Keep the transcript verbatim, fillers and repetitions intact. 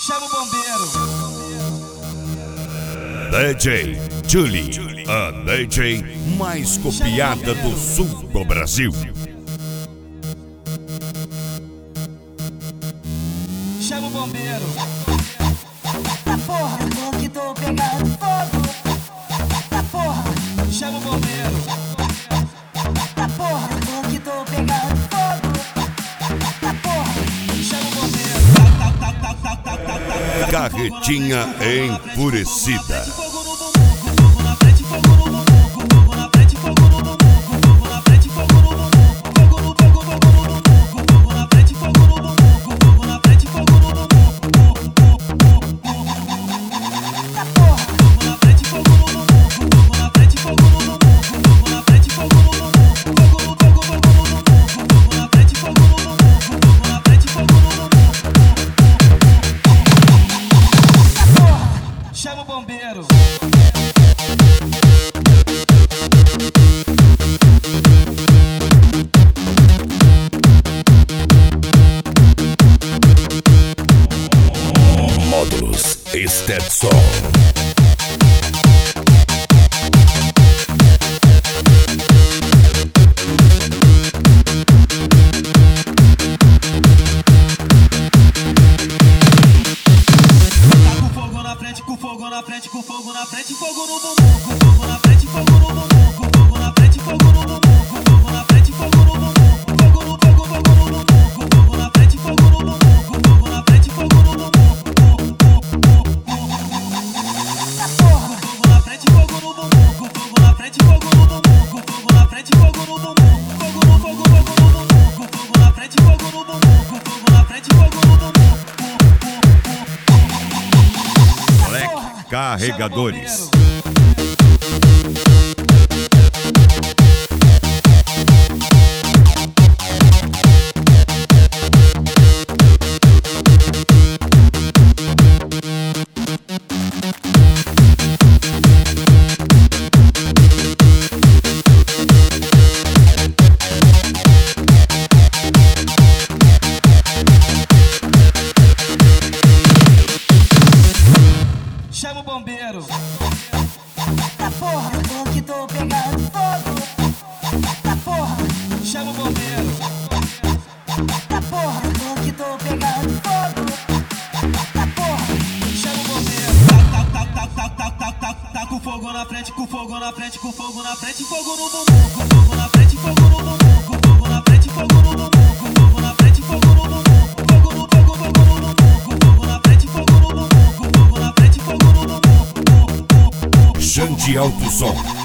Chama o bombeiro. D J Julie, a D J mais copiada do sul do Brasil. Chama o bombeiro. Tá porra, tô que tô pegando fogo. Tá porra, Chama o bombeiro. tá porra, tô que tô pegando fogo. Tá porra, Chama o bombeiro. Tá, tá, tá, tá, tá, tá, tá. Carretinha enfurecida. Fogo no bumbum, fogo na frente, fogo no bumbum, fogo na frente, fogo no bumbum, fogo na frente, fogo no bumbum, fogo no fogo, fogo no bumbum, fogo na frente, fogo no bumbum, fogo na frente, fogo no bumbum, tá porra, fogo na frente, fogo no bumbum, fogo na frente, fogo no bumbum, fogo na frente, fogo no bumbum, fogo no fogo, fogo no bumbum, fogo na frente, fogo no bumbum, fogo na frente, fogo no bumbum. tá porra, Chama o bombeiro. Módulos Stetson. Tá com fogo na frente, com fogo na frente, com fogo na frente, fogo no bumbum, com fogo na frente, fogo no bumbum, com fogo na frente, fogo no bumbum, com fogo na frente, fogo no bumbum, fogo no fogo, fogo no bumbum, com fogo na frente, fogo no bumbum, com fogo na frente, fogo no bumbum, tá porra, fogo na frente, fogo no bumbum, com fogo na frente, fogo no bumbum, com fogo na frente, fogo no bumbum, fogo no fogo, fogo no bumbum, com fogo na frente, fogo no bumbum, com fogo na frente, fogo no bumbum. Black Carregadores. Chama o bombeiro. tá porra, tô que tô pegando fogo. Tá porra, Chama o bombeiro. tá porra, tô que tô pegando fogo. Tá porra, Chama o bombeiro. Tá, tá, tá, tá, tá, tá, tá, tá com fogo na frente, com fogo na frente, com fogo na frente, fogo no bumbum, com fogo na frente, fogo no bumbum, com fogo na frente, fogo no bumbum, com fogo na frente, fogo no bumbum, fogo no fogo, fogo no bumbum, com fogo na frente, fogo no bumbum, com fogo na frente, fogo no bumbum. Xande Alto Som.